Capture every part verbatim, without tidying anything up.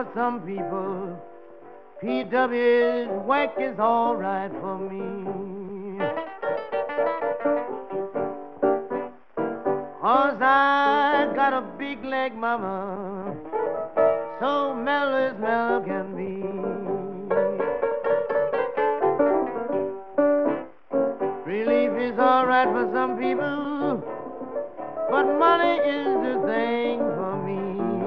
for some people. P W's whack is all right for me. 'Cause I got a big leg, mama, so mellow as mellow can be. Relief is all right for some people, but money is the thing for me.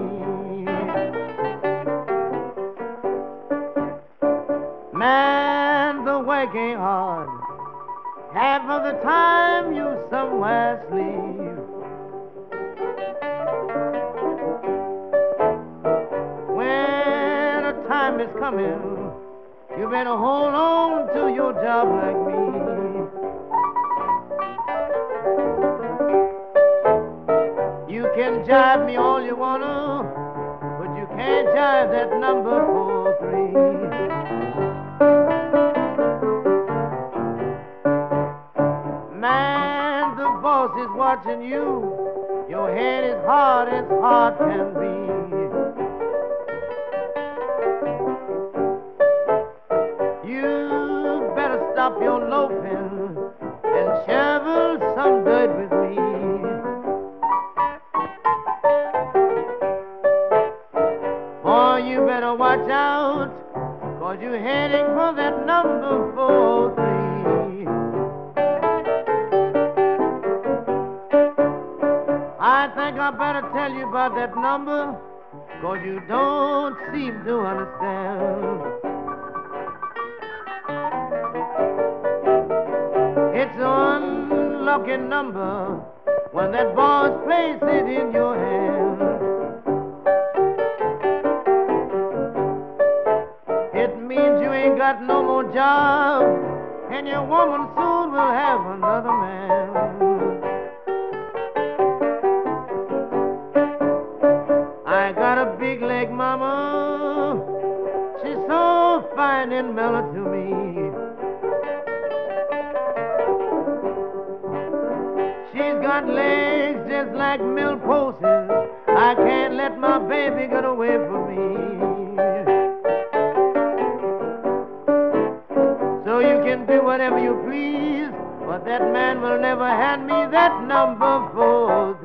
Man, the work ain't hard. Half of the time you somewhere sleep. When a time is coming, you better hold on to your job like me. You can jive me all you wanna, but you can't jive that number four three. Man, the boss is watching you. Your head is hard as hard can be. You better stop your loafing and shovel some dirt with me. Boy, you better watch out, 'cause you're heading for that number four three. I think I better tell you about that number, 'cause you don't seem to understand. It's an unlucky number when that boss places it in your hand. It means you ain't got no more job, and your woman soon will have another man. I got a big leg, mama, she's so fine and mellow to me. She's got legs just like mill posts. I can't let my baby get away from me. So you can do whatever you please, but that man will never hand me that number four.